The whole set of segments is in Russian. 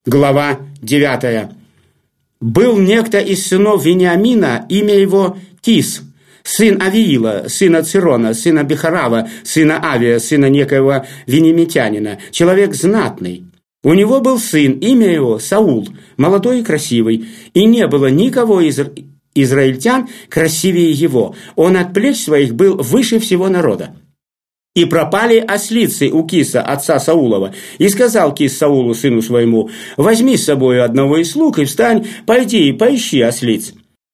Глава 9. «Был некто из сынов Вениамина, имя его Кис, сын Авиила, сына Цирона, сына Бехарава, сына Авия, сына некоего вениамитянина, человек знатный. У него был сын, имя его Саул, молодой и красивый, и не было никого из израильтян красивее его. Он от плеч своих был выше всего народа. И пропали ослицы у Киса, отца Саулова. И сказал Кис Саулу, сыну своему: возьми с собой одного из слуг и встань, пойди и поищи ослиц.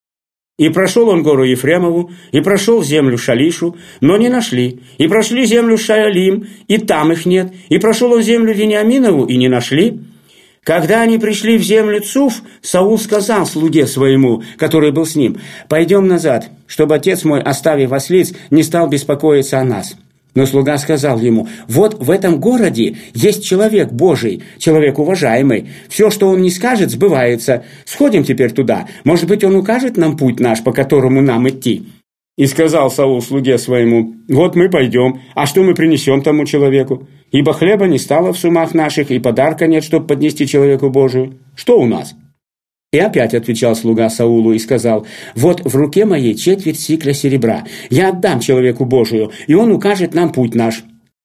И прошел он гору Ефремову, и прошел землю Шалишу, но не нашли. И прошли землю Шаалим, и там их нет. И прошел он землю Вениаминову, и не нашли. Когда они пришли в землю Цуф, Саул сказал слуге своему, который был с ним: пойдем назад, чтобы отец мой, оставив ослиц, не стал беспокоиться о нас. Но слуга сказал ему: вот в этом городе есть человек Божий, человек уважаемый. Все, что он не скажет, сбывается. Сходим теперь туда. Может быть, он укажет нам путь наш, по которому нам идти. И сказал Саул слуге своему: вот мы пойдем, а что мы принесем тому человеку? Ибо хлеба не стало в сумах наших, и подарка нет, чтобы поднести человеку Божию. Что у нас? И опять отвечал слуга Саулу и сказал: вот в руке моей четверть сикля серебра. Я отдам человеку Божию, и он укажет нам путь наш.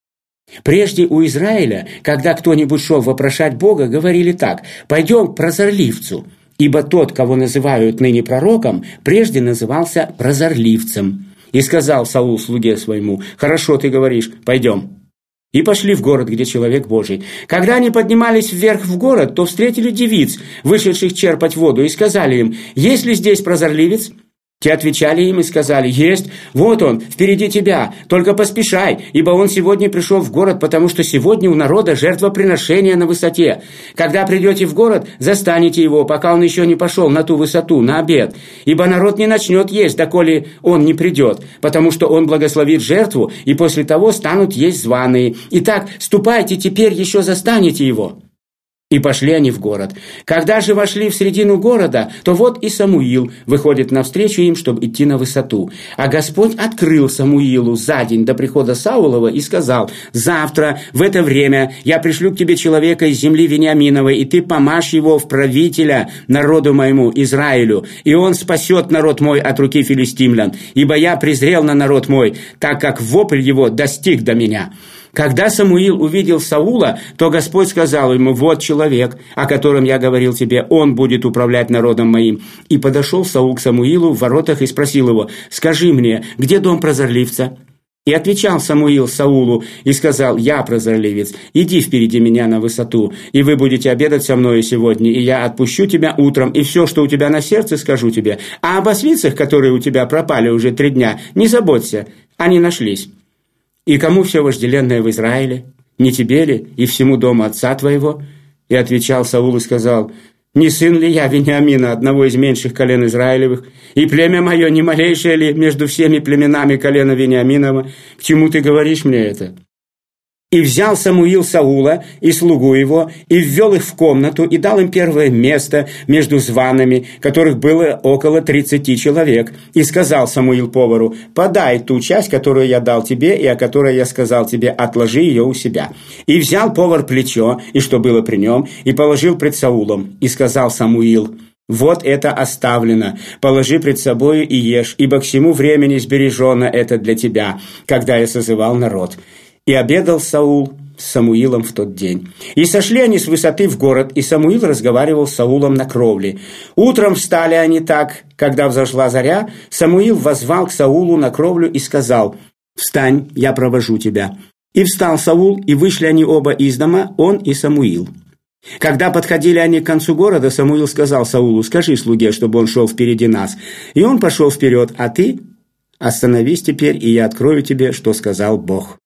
Прежде у Израиля, когда кто-нибудь шел вопрошать Бога, говорили так: пойдем к прозорливцу. Ибо тот, кого называют ныне пророком, прежде назывался прозорливцем. И сказал Саул слуге своему: хорошо ты говоришь, пойдем. И пошли в город, где человек Божий. Когда они поднимались вверх в город, то встретили девиц, вышедших черпать воду, и сказали им: есть ли здесь прозорливец? Те отвечали им и сказали: есть, вот он, впереди тебя, только поспешай, ибо он сегодня пришел в город, потому что сегодня у народа жертвоприношение на высоте. Когда придете в город, застанете его, пока он еще не пошел на ту высоту, на обед, ибо народ не начнет есть, доколе он не придет, потому что он благословит жертву, и после того станут есть званые. Итак, ступайте, теперь еще застанете его». И пошли они в город. Когда же вошли в середину города, то вот и Самуил выходит навстречу им, чтобы идти на высоту. А Господь открыл Самуилу за день до прихода Саулова и сказал: завтра в это время я пришлю к тебе человека из земли Вениаминовой, и ты помажь его в правителя народу моему Израилю, и он спасет народ мой от руки филистимлян, ибо я презрел на народ мой, так как вопль его достиг до меня». Когда Самуил увидел Саула, то Господь сказал ему: вот человек, о котором я говорил тебе, он будет управлять народом моим. И подошел Саул к Самуилу в воротах и спросил его: скажи мне, где дом прозорливца? И отвечал Самуил Саулу и сказал: я прозорливец, иди впереди меня на высоту, и вы будете обедать со мною сегодня, и я отпущу тебя утром, и все, что у тебя на сердце, скажу тебе. А об ослицах, которые у тебя пропали уже 3 дня, не заботься, они нашлись. И кому все вожделенное в Израиле? Не тебе ли и всему дому отца твоего? И отвечал Саул и сказал: не сын ли я Вениамина, одного из меньших колен Израилевых? И племя мое не малейшее ли между всеми племенами колена Вениаминова? К чему ты говоришь мне это? И взял Самуил Саула и слугу его, и ввел их в комнату, и дал им первое место между зваными, которых было около 30 человек. И сказал Самуил повару: подай ту часть, которую я дал тебе, и о которой я сказал тебе, отложи ее у себя. И взял повар плечо, и что было при нем, и положил пред Саулом. И сказал Самуил: вот это оставлено, положи пред собою и ешь, ибо к сему времени сбережено это для тебя, когда я созывал народ. И обедал Саул с Самуилом в тот день. И сошли они с высоты в город, и Самуил разговаривал с Саулом на кровле. Утром встали они так, когда взошла заря, Самуил воззвал к Саулу на кровлю и сказал: «Встань, я провожу тебя». И встал Саул, и вышли они оба из дома, он и Самуил. Когда подходили они к концу города, Самуил сказал Саулу: «Скажи слуге, чтобы он шел впереди нас». И он пошел вперед: «А ты остановись теперь, и я открою тебе, что сказал Бог».